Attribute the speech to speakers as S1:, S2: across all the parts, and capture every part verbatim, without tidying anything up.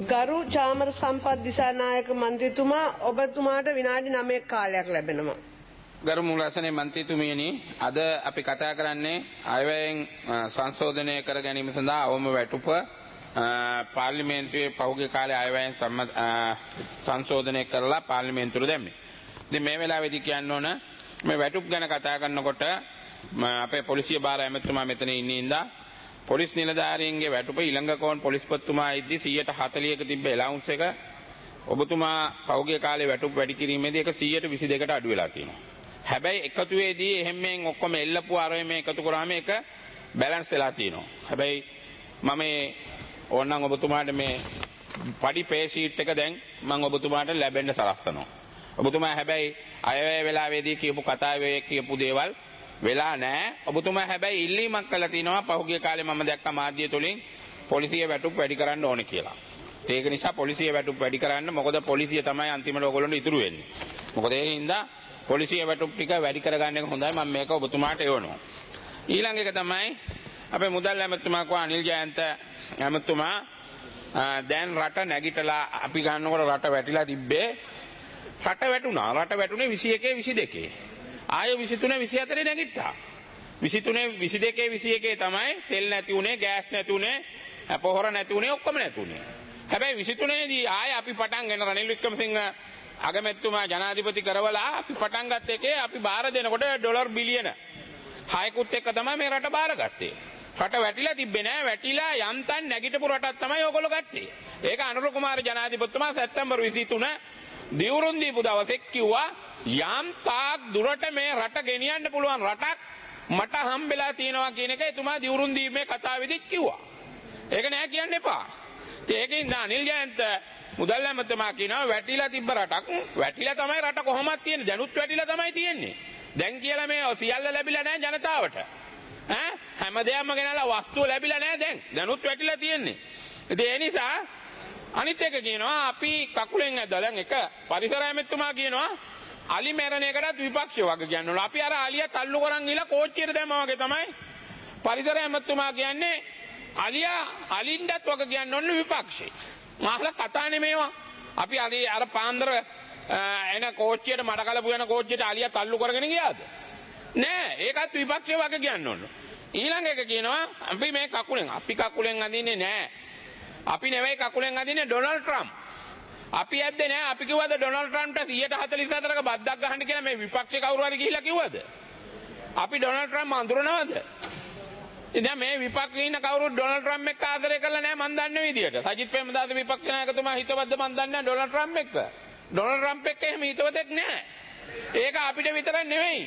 S1: ගරු චාමර සම්පත් දිසානායක මන්ත්‍රීතුමා ඔබතුමාට විනාඩි නවයක් කාලයක් ලැබෙනවා.
S2: ගරු මූලාසනයේ මන්ත්‍රීතුමියනි අද අපි කතා කරන්නේ අයවැයෙන් සංශෝධනය කර ගැනීම සඳහා අවම වැටුප පාර්ලිමේන්තුවේ පහුගිය කාලේ අයවැයෙන් සංශෝධනය කරලා පාර්ලිමේන්තුවට දැම්මේ. ඉතින් මේ වෙලාවේදී කියන්න ඕන මේ වැටුප් ගැන කතා කරනකොට අපේ පොලිසිය බාර ඇමතුමා මෙතන ඉන්නේ ඉඳා පොලිස් නිලධාරීන්ගේ වැටුප ඊළඟකෝන් පොලිස්පතිතුමා ඉද්දි සියයට හතළිහක තිබ්බ එලවුන්ස් එක ඔබතුමා පහුගිය කාලේ වැටුප් වැඩි කිරීමේදී ඒක සියයට විසි දෙකට අඩු වෙලා තියෙනවා. හැබැයි එකතුවේදී එහෙම මෙන් ඔක්කොම එල්ලපු අරවේ මේ එකතු කරාම ඒක බැලන්ස් වෙලා තියෙනවා. හැබැයි මම ඕනනම් ඔබතුමාට මේ පඩි පේ ෂීට් එක දැන් මම ඔබතුමාට ලැබෙන්න සලස්වනවා. ඔබතුමා හැබැයි අයවැය වෙලාවේදී කියපු කතාවේ කියපු දේවල් වෙලා නැහැ. ඔබතුමා හැබැයි ඉල්ලීමක් කළා තිනවා පහුගිය කාලේ මම දැක්කා මාධ්‍ය තුලින් පොලිසිය වැටුප් වැඩි කරන්න ඕනේ කියලා. ඒක නිසා පොලිසිය වැටුප් වැඩි කරන්න මොකද පොලිසිය තමයි අන්තිමට ඔයගොල්ලන්ට ඉතුරු වෙන්නේ. මොකද ඒ හින්දා පොලිසිය වැටුප් ටික වැඩි කරගන්න එක හොඳයි. මම මේක ඔබතුමාට එවනවා. ඊළඟ එක තමයි අපේ මුදල් ඇමතුමා කෝ අනිල් ජයන්ත ඇමතුමා දැන් රට නැගිටලා අපි ගන්නකොට රට වැටිලා තිබ්බේ රට වැටුණා. රට වැටුනේ විසි එකේ විසි දෙකේ. ආය විසි තුනේ විසි හතරේ නැගිට්ටා. විසි තුනේ විසි දෙකේ විසි එකේ තමයි තෙල් නැති උනේ, ගෑස් නැති උනේ, පොහොර නැති උනේ, ඔක්කොම නැති උනේ. හැබැයි විසි තුනේ දී ආය අපි පටන් ගන්න රනිල් වික්‍රමසිංහ අගමැතිතුමා ජනාධිපති කරවලා අපි පටන් ගත්ත එකේ අපි බාර දෙනකොට ඩොලර් බිලියන හයකුත් එක්ක තමයි මේ රට බාරගත්තේ. රට වැටිලා තිබ්බේ නෑ. වැටිලා යන්තම් නැගිටපු රටක් තමයි ඕගොල්ලෝ ගත්තේ. ඒක අනුර කුමාර ජනාධිපතිතුමා සැප්තැම්බර් විසි තුන දිවුරුන් දීපු දවසේ කිව්වා යම් තාක් දුරට මේ රට ගෙනියන්න පුළුවන් රටක් මට හම්බෙලා තියෙනවා කියන එක එතුමා දිවුරුන් දීමේ කතාවේදීත් කිව්වා. ඒක නෑ කියන්න එපා. ඒකෙන් අනිල් ජයන්ත මුදල් ඇමතුමා කියනවා වැටිලා තිබ්බ රටක් වැටිලා තමයි රට කොහොමද තියෙන්නේ. දැනුත් වැටිලා තමයි තියෙන්නේ. දැන් කියලා මේ සියල්ල ලැබිලා නෑ ජනතාවට. ඈ හැමදේම ගෙනලා වස්තුව ලැබිලා නෑ දැන්. දැනුත් වැටිලා තියෙන්නේ. ඉතින් ඒ නිසා අනිත් එක කියනවා අපි කකුලෙන් ඇද්දා. දැන් එක පරිසර ඇමතුමා කියනවා අලි මැරණ එකටත් විපක්ෂ වගේ කියනවා. අපි අර අලියා තල්ලු කරන් ගිහලා කෝච්චියට දැම්මා වගේ තමයි පරිසර ඇමතුමා කියන්නේ අලියා අලින්ඩත් වගේ කියන්න ඕනේ විපක්ෂේ. මාහල කතා නෙමේවා. අපි අලි අර පාන්දර එන කෝච්චියට මඩ කලපු යන කෝච්චියට අලියා තල්ලු කරගෙන ගියාද? නෑ. ඒකත් විපක්ෂ වගේ කියන්න ඕනේ. ඊළඟ එක කියනවා අපි මේ කකුලෙන් අපි කකුලෙන් අදින්නේ නෑ. අපි නෙවෙයි කකුලෙන් අදින්නේ ඩොනල්ඩ් ට්‍රම්ප්. අපි ඇද්දේ නෑ. අපි කිව්වද ඩොනල්ඩ් ට්‍රම්ප්ට සියයට හතළිස් හතරක බද්දක් ගහන්න කියලා මේ විපක්ෂේ කවුරු හරි ගිහිල්ලා කිව්වද? අපි ඩොනල්ඩ් ට්‍රම්ප් අඳුරනවද? ඉතින් මේ විපක්ෂේ ඉන්න කවුරුත් ඩොනල්ඩ් ට්‍රම්ප් එක්ක ආදරය කරලා නෑ මන් දන්න විදියට. සජිත් ප්‍රේමදාස විපක්ෂ නායකතුමා හිතවත්ද මන් දන්නේ නෑ ඩොනල්ඩ් ට්‍රම්ප් එක්ක. ඩොනල්ඩ් ට්‍රම්ප් එක්ක එහෙම හිතවතෙක් නෑ. ඒක අපිට විතරක් නෙවෙයි.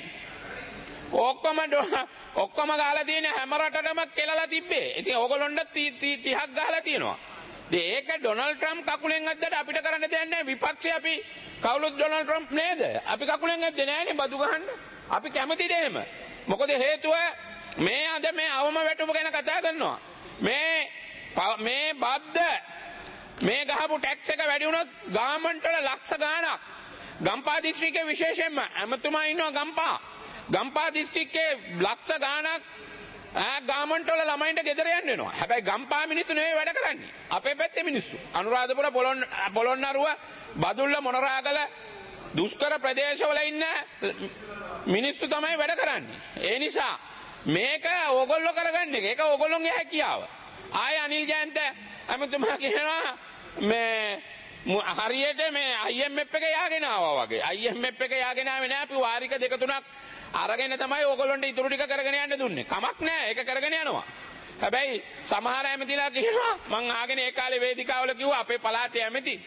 S2: ඔක්කොම ඔක්කොම ගහලා තියෙන හැම රටටම කෙලලා තිබ්බේ. ඉතින් ඕගොල්ලොන්ට තිහක් ගහලා තියෙනවා. ඒක ඩොනල්ඩ් ට්‍රම්ප් කකුලෙන් අද්දට අපිට කරන්න දෙයක් නැහැ. විපක්ෂය අපි කවුරුත් ඩොනල්ඩ් ට්‍රම්ප් නේද? අපි කකුලෙන් අද්දේ නැහැනේ බදු ගහන්න. අපි කැමතිද එහෙම? මොකද හේතුව මේ අද මේ අවම වැටුප ගැන කතා කරනවා. මේ මේ බද්ද මේ ගහපු ටැක්ස් එක වැඩි වුණොත් ගාමන්ට් වල ලක්ෂ ගාණක් ගම්පා දිස්ත්‍රික්කයේ විශේෂයෙන්ම ඇමතුමා ඉන්නවා ගම්පා. ගම්පා දිස්ත්‍රික්කයේ ලක්ෂ ගාණක් ආ ගාමන්ට් වල ළමයින්ට ගෙදර යන්න වෙනවා. හැබැයි ගම්පා මිනිස්සු නෙවෙයි වැඩ කරන්නේ. අපේ පැත්තේ මිනිස්සු. අනුරාධපුර පොළොන් පොළොන්නරුව බදුල්ල මොනරාගල දුෂ්කර ප්‍රදේශවල ඉන්න මිනිස්සු තමයි වැඩ කරන්නේ. ඒ නිසා මේක ඕගොල්ලෝ කරගන්න එක. ඒක ඕගොල්ලෝගේ හැකියාව. ආය අනිල් ජයන්ත අමතුමා කියනවා මේ හරියට මේ I M F එක යාගෙන ආවා වගේ. I M F එක යාගෙන ආවේ නෑ. අපි වාරික දෙක තුනක් අරගෙන තමයි ඕගොල්ලන්ට ඉතුරු ටික කරගෙන යන්න දුන්නේ. කමක් නෑ. ඒක කරගෙන යනවා. හැබැයි සමහර ඇමතිලා කියනවා මං ආගෙන ඒ කාලේ වේදිකාවල කිව්වා අපේ පළාතේ ඇමති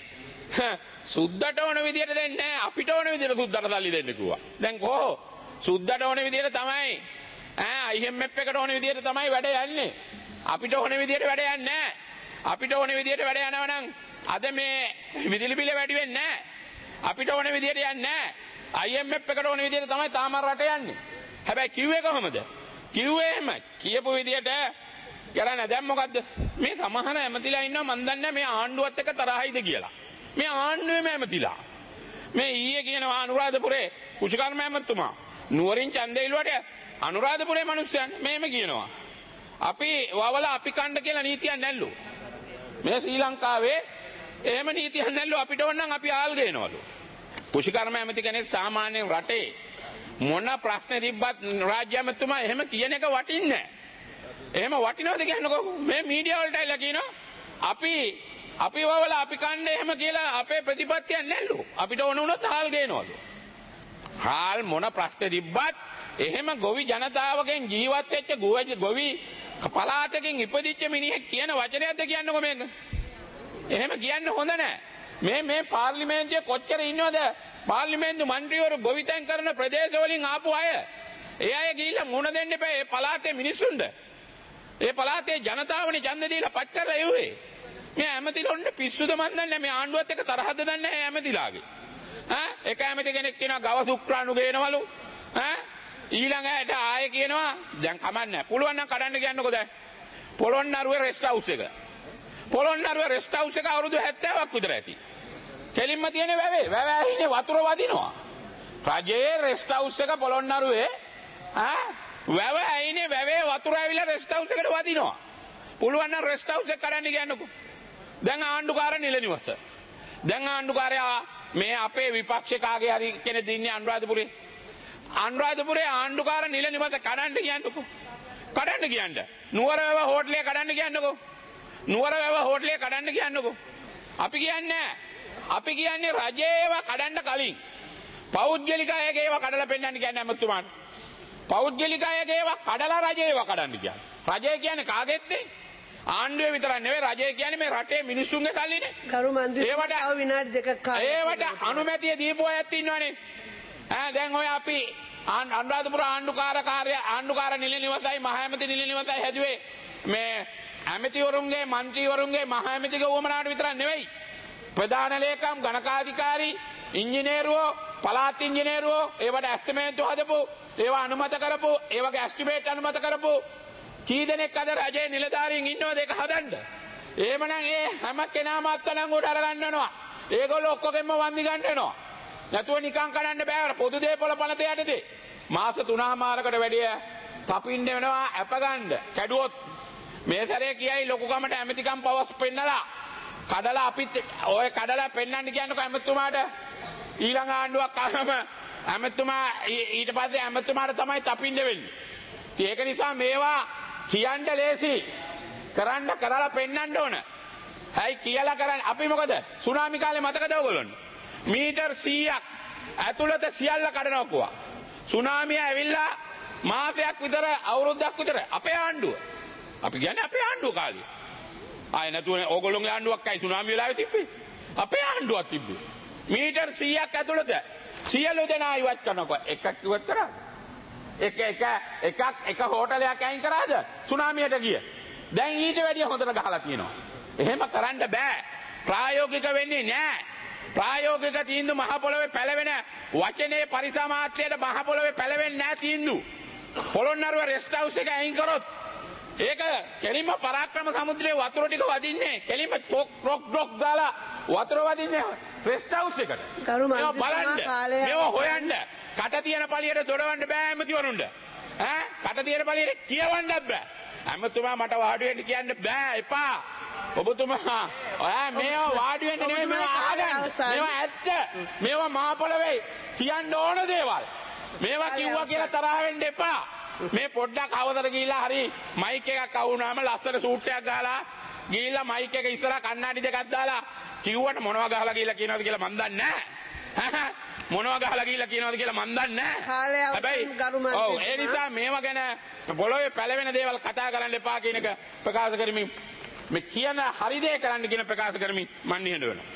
S2: සුද්දට ඕන විදියට දෙන්නේ නෑ. අපිට ඕන විදියට සුද්දට සල්ලි දෙන්න කිව්වා. දැන් කොහො? සුද්දට ඕන විදියට තමයි ඈ I M F එකට ඕන විදියට තමයි වැඩ යන්නේ. අපිට ඕන විදියට වැඩ යන්නේ නෑ. අපිට ඕන විදියට වැඩ යනවා නම් අද මේ විදුලි බිල වැඩි වෙන්නේ නෑ. අපිට ඕන විදියට යන්නේ නෑ. I M F එකට ඕන විදියට තමයි තාම රට යන්නේ. හැබැයි කිව්වේ කොහමද? කිව්වේ එහෙම කියපු විදියට කරන්නේ. දැන් මොකද්ද? මේ සමහර ඇමතිලා ඉන්නවා මන් දන්නේ මේ ආණ්ඩුවත් එක්ක තරහයිද කියලා. මේ ආණ්ඩුවේම ඇමතිලා. මේ ඊයේ කියනවා අනුරාධපුරේ කුෂිකර්ම ඇමතුමා නුවරින් ඡන්දය ඉල්ලුවට අනුරාධපුරේ මිනිස්සුන් මෙහෙම කියනවා. අපි වවලා අපි කණ්ඩ කියලා නීතියක් නැල්ලු. මේ ශ්‍රී ලංකාවේ එහෙම නීතියක් නැල්ලු අපිට ඕනනම් අපි ආල් ගේනවලු. කුෂිකර්ම ඇමති කෙනෙක් සාමාන්‍යයෙන් රටේ මොන ප්‍රශ්න තිබ්බත් රාජ්‍ය ඇමතුමා එහෙම කියන එක වටින්නේ නැහැ. එහෙම වටිනවද කියන්නකෝ මේ මීඩියා වලට ඇවිල්ලා කියනවා අපි අපි වවල අපි කන්නේ එහෙම කියලා අපේ ප්‍රතිපත්තියක් නැල්ලු. අපිට ඕන වුණොත් හාල් ගේනවලු. හාල් මොන ප්‍රශ්න තිබ්බත් එහෙම ගොවි ජනතාවගෙන් ජීවත් වෙච්ච ගොවි පළාතකින් ඉපදිච්ච මිනිහෙක් කියන වචනයක්ද කියන්නකෝ මේක. එහෙම කියන්න හොඳ නැහැ. මේ මේ පාර්ලිමේන්තුවේ කොච්චර ඉන්නවද? පාර්ලිමේන්තු මන්ත්‍රීවරු ගොවිතැන් කරන ප්‍රදේශ වලින් ආපු අය. ඒ අය ගිහිල්ලා මුණ දෙන්න එපා ඒ පළාතේ මිනිස්සුන්ට. ඒ පළාතේ ජනතාවනේ ඡන්ද දීලා පච් කරලා එව්වේ. මේ ඇමතිලොන්ට පිස්සුද මන් දන්නේ මේ ආණ්ඩුවත් එක්ක තරහද දන්නේ නැහැ ඇමතිලාගේ. ඈ එක ඇමති කෙනෙක් කියනවා ගව සුක්‍රාණු ගේනවලු. ඈ ඊළඟට ආයේ කියනවා දැන් කමන්නේ පුළුවන් නම් කඩන්න කියන්නකෝ දැන්. පොළොන්නරුවේ රෙස්ට් හවුස් එක. පොළොන්නරුවේ රෙස්ට් හවුස් එක අවුරුදු හැත්තෑවක් විතර ඇති. කෙලින්ම තියෙන වැවේ වැව ඇහිනේ වතුර වදිනවා. රජයේ රෙස්ට් හවුස් එක පොළොන්නරුවේ ඈ වැව ඇහිනේ වැවේ වතුර ඇවිල්ලා රෙස්ට් හවුස් එකට වදිනවා. පුළුවන් නම් රෙස්ට් හවුස් එක කඩන්න කියන්නකෝ. දැන් ආණ්ඩුකාර නිල නිවස. දැන් ආණ්ඩුකාරයා මේ අපේ විපක්ෂකාගේ හරි කෙනෙක් දින්නේ අනුරාධපුරේ. අනුරාධපුරේ ආණ්ඩුකාර නිල නිවස කඩන්න කියන්නකෝ. කඩන්න කියන්න. නුවරවැව හෝටලේ කඩන්න කියන්නකෝ. නුවරවැව හෝටලේ කඩන්න කියන්නකෝ. අපි කියන්නේ අපි කියන්නේ රජයේව කඩන්න කලින් පෞද්ගලික අයගේ ඒවා කඩලා පෙන්නන්න කියන්නේ අමතුමාට. පෞද්ගලික අයගේ ඒවා කඩලා රජයේව කඩන්න කියන්නේ. රජය කියන්නේ කාගෙත්ද? ආණ්ඩුවේ විතරක් නෙවෙයි රජය කියන්නේ මේ රටේ මිනිස්සුන්ගේ සල්ලිනේ.
S1: ගරු මන්ත්‍රී
S2: ඒවට
S1: තව විනාඩි දෙකක් කාලයක්.
S2: ඒවට අනුමැතිය දීපු අයත් ඉන්නවනේ. ඈ දැන් ඔය අපි අනුරාධපුර ආණ්ඩුකාර කාර්ය ආණ්ඩුකාර නිල නිවසයි මහ ඇමති නිල නිවසයි හැදුවේ මේ ඇමතිවරුන්ගේ മന്ത്രിවරුන්ගේ මහ ඇමතිගේ වමනාවට විතරක් නෙවෙයි. ප්‍රධාන ලේකම් ගණකාධිකාරී ඉංජිනේරුවෝ පළාත් ඉංජිනේරුවෝ ඒවට ඇස්ටිමේට් හදපු ඒවා අනුමත කරපු ඒවගේ ඇස්ටිමේට් අනුමත කරපු කී දෙනෙක් අද රජයේ නිලධාරීන් ඉන්නවද ඒක හදන්න. එහෙමනම් ඒ හැම කෙනාම අත්අඩංගුවට අරගන්න වෙනවා. ඒගොල්ලෝ ඔක්කොගෙම වන්දි ගන්න වෙනවා. නැතුව නිකන් කඩන්න බෑ. පොදු දේපොළ පනත යටතේ මාස තුනමාරකට වැඩිය තපින්න වෙනවා අප ගන්න. කැඩුවොත් මේ සැරේ කියයි ලොකුකමට ඇමතිකම් පවස් පෙන්නලා කඩලා අපිත් ඔය කඩලා පෙන්නන්න කියන්නකෝ ඇමතුමාට. ඊළඟ ආණ්ඩුවක් ආවම ඇමතුමා ඊට පස්සේ ඇමතුමාට තමයි තපින්න වෙන්නේ. ඒක නිසා මේවා කියන්න ලේසි. කරන්න කරලා පෙන්නන්න ඕන. හැයි කියලා කරන්නේ අපි මොකද? සුනාමි කාලේ මතකද ඔයගොල්ලන්ට? මීටර් සීයක් ඇතුළත සියල්ල කඩනවා කිව්වා. සුනාමිය ඇවිල්ලා මාසයක් විතර අවුරුද්දක් විතර අපේ ආණ්ඩුව. අපි කියන්නේ අපේ ආණ්ඩුව කාලේ. ආය නැතුව ඕගොල්ලෝගේ ආණ්ඩුවක්යි සුනාමි වෙලාවේ තිබ්බේ. අපේ ආණ්ඩුවක් තිබ්බේ. මීටර් සීයක් ඇතුළත සියලු දෙනා ඉවත් කරනවා. එකක් ඉවත් කරාද? එක එක එකක් එක හෝටලයක් අයින් කරාද? සුනාමියට ගිය. දැන් ඊට වැඩිය හොඳට ගහලා තියෙනවා. එහෙම කරන්න බෑ. ප්‍රායෝගික වෙන්නේ නෑ. ප්‍රායෝගික තීන්දුව මහ පොළොවේ පැලවෙන වචනේ පරිසමාත්‍යයට මහ පොළොවේ පැලවෙන්නේ නෑ තීන්දුව. පොළොන්නරුව රෙස්ට් හවුස් එක අයින් කරොත් ඒක කෙලින්ම පරාක්‍රම සමුද්‍රයේ වතුර ටික වදින්නේ කෙලින්ම ටොක් ටොක් ටොක් දාලා වතුර වදින්නේ රෙස්ට් හවුස් එකට.
S1: ගරු මන්ත්‍රීතුමා කාලය
S2: මේව හොයන්න කට තියෙන පළියට දොඩවන්න බෑ ඇමතිවරුන්ට. ඈ කට තියෙන පළියට කියවන්නත් බෑ. ඇමතුමා මට වාඩි වෙන්න කියන්න බෑ එපා. ඔබතුමා ඔයා මේවා වාඩි වෙන්න නෙමෙයි මේවා අහගන්න. මේවා ඇත්ත. මේවා මහ පොළවේ කියන්න ඕන දේවල්. මේවා කිව්වා කියලා තරහ වෙන්න එපා. මේ පොඩ්ඩක් අවතර ගිහිල්ලා හරි මයික් එකක් අහුනාම ලස්සන සූට් එකක් ගහලා ගිහිල්ලා මයික් එක ඉස්සරහා කණ්ණාඩි දෙකක් දාලා කිව්වට මොනවා ගහලා ගිහිල්ලා කියනවද කියලා මන් දන්නේ නැහැ. මොනවා ගහලා ගිහිල්ලා කියනවද කියලා මන් දන්නේ නැහැ. හැබැයි ඔව් ඒ නිසා මේවා ගැන පොළොවේ පැලවෙන දේවල් කතා කරන්න එපා කියන එක ප්‍රකාශ කරමින් මේ කියන හරි දේ කරන්න කියන ප්‍රකාශ කරමින් මන් නිහඬ වෙනවා.